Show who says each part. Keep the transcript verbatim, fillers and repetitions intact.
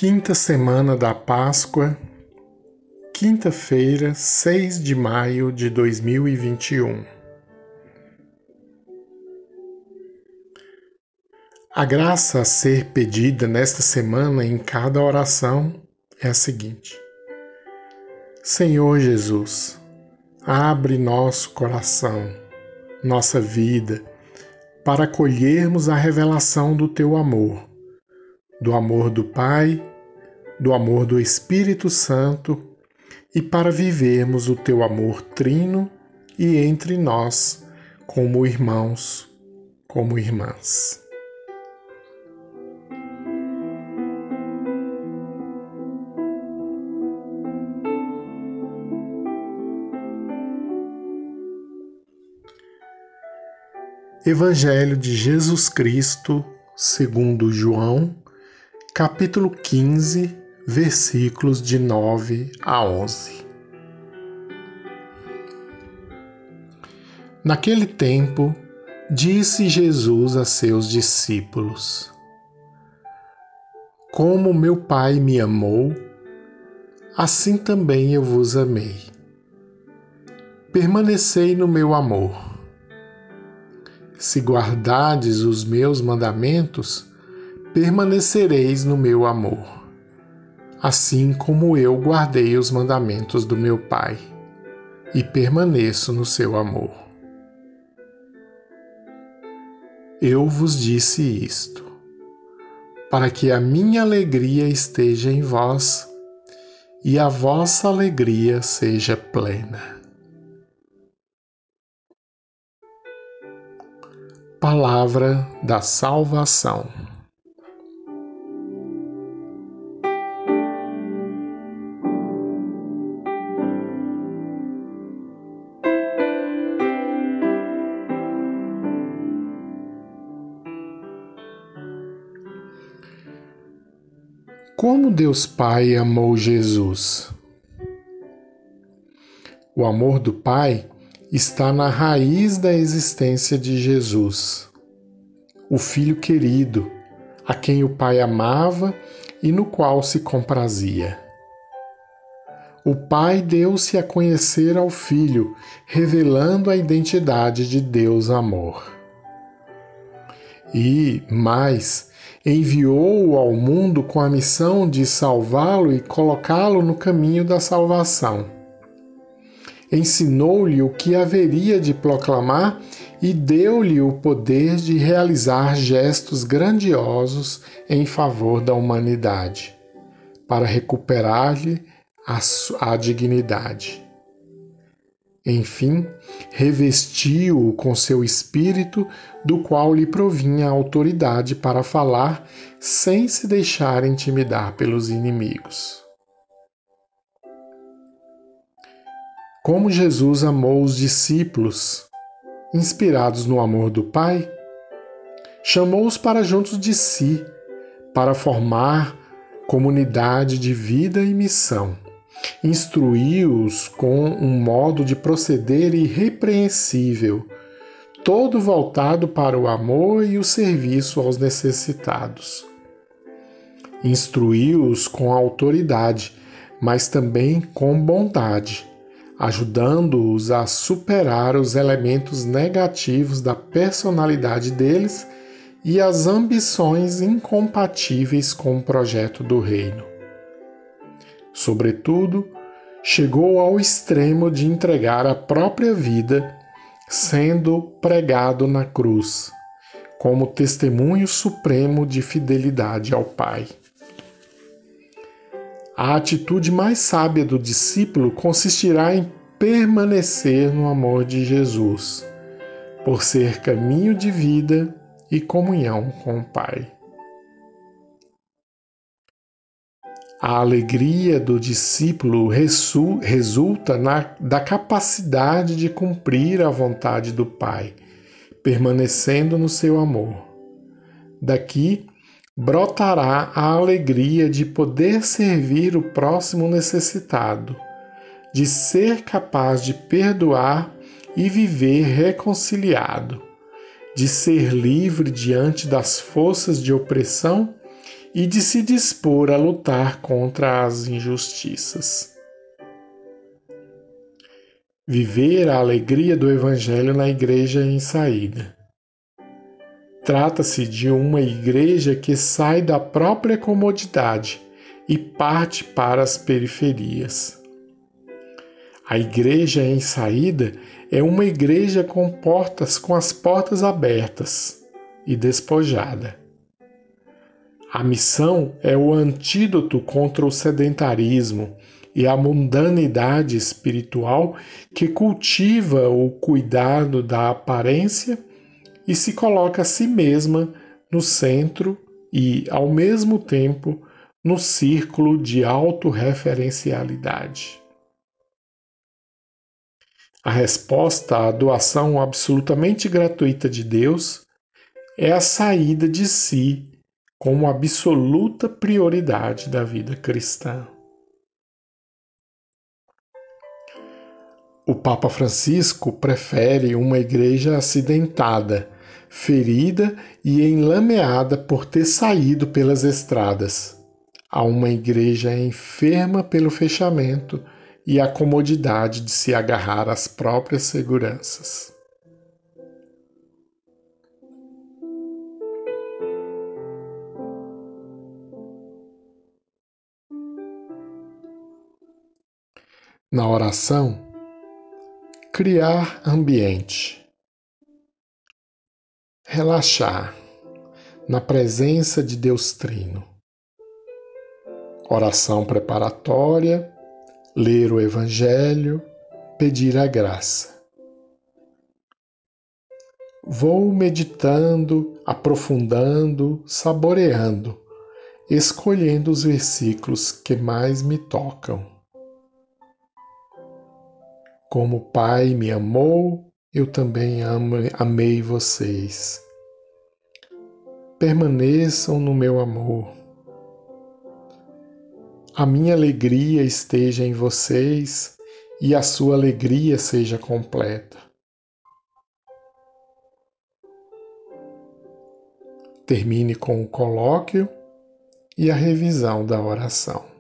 Speaker 1: Quinta semana da Páscoa, quinta-feira, seis de maio de dois mil e vinte e um. A graça a ser pedida nesta semana em cada oração é a seguinte: Senhor Jesus, abre nosso coração, nossa vida, para acolhermos a revelação do Teu amor, do amor do Pai, do amor do Espírito Santo e para vivermos o Teu amor trino e entre nós, como irmãos, como irmãs. Evangelho de Jesus Cristo, segundo João, capítulo quinze, versículos de nove a onze. Naquele tempo, disse Jesus a seus discípulos: Como meu Pai me amou, assim também eu vos amei. Permanecei no meu amor. Se guardardes os meus mandamentos, permanecereis no meu amor, assim como eu guardei os mandamentos do meu Pai, e permaneço no seu amor. Eu vos disse isto, para que a minha alegria esteja em vós e a vossa alegria seja plena. Palavra da salvação. Como Deus Pai amou Jesus? O amor do Pai está na raiz da existência de Jesus, o Filho querido, a quem o Pai amava e no qual se comprazia. O Pai deu-se a conhecer ao Filho, revelando a identidade de Deus Amor. E, mais, enviou-o ao mundo com a missão de salvá-lo e colocá-lo no caminho da salvação. Ensinou-lhe o que haveria de proclamar e deu-lhe o poder de realizar gestos grandiosos em favor da humanidade, para recuperar-lhe a, a dignidade. Enfim, revestiu-o com seu espírito, do qual lhe provinha a autoridade para falar sem se deixar intimidar pelos inimigos. Como Jesus amou os discípulos, inspirados no amor do Pai, chamou-os para juntos de si, para formar comunidade de vida e missão. Instruiu-os com um modo de proceder irrepreensível, todo voltado para o amor e o serviço aos necessitados. Instruiu-os com autoridade, mas também com bondade, ajudando-os a superar os elementos negativos da personalidade deles e as ambições incompatíveis com o projeto do reino. Sobretudo, chegou ao extremo de entregar a própria vida, sendo pregado na cruz, como testemunho supremo de fidelidade ao Pai. A atitude mais sábia do discípulo consistirá em permanecer no amor de Jesus, por ser caminho de vida e comunhão com o Pai. A alegria do discípulo resulta na, da capacidade de cumprir a vontade do Pai, permanecendo no seu amor. Daqui brotará a alegria de poder servir o próximo necessitado, de ser capaz de perdoar e viver reconciliado, de ser livre diante das forças de opressão e de se dispor a lutar contra as injustiças. Viver a alegria do Evangelho na igreja em saída. Trata-se de uma igreja que sai da própria comodidade e parte para as periferias. A igreja em saída é uma igreja com portas, com as portas abertas e despojada. A missão é o antídoto contra o sedentarismo e a mundanidade espiritual que cultiva o cuidado da aparência e se coloca a si mesma no centro e, ao mesmo tempo, no círculo de autorreferencialidade. A resposta à doação absolutamente gratuita de Deus é a saída de si como absoluta prioridade da vida cristã. O Papa Francisco prefere uma igreja acidentada, ferida e enlameada por ter saído pelas estradas, a uma igreja enferma pelo fechamento e a comodidade de se agarrar às próprias seguranças. Na oração, criar ambiente. Relaxar na presença de Deus Trino. Oração preparatória, ler o Evangelho, pedir a graça. Vou meditando, aprofundando, saboreando, escolhendo os versículos que mais me tocam. Como o Pai me amou, eu também amo, amei vocês. Permaneçam no meu amor. A minha alegria esteja em vocês e a sua alegria seja completa. Termine com o colóquio e a revisão da oração.